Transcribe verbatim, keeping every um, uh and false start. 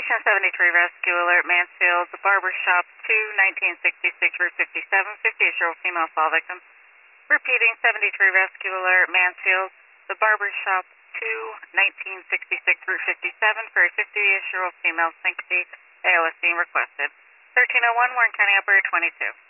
Station seventy-three Rescue Alert, Mansfield, the Barber Shop, two, nineteen sixty-six, Route fifty-seven, fifty-eight-year-old female fall victim. Repeating, seventy-three Rescue Alert, Mansfield, the Barber Shop, two, nineteen sixty-six, Route fifty-seven, for a fifty-eight-year-old female syncopy. A L S being requested. thirteen oh one, Warren County Operator twenty-two.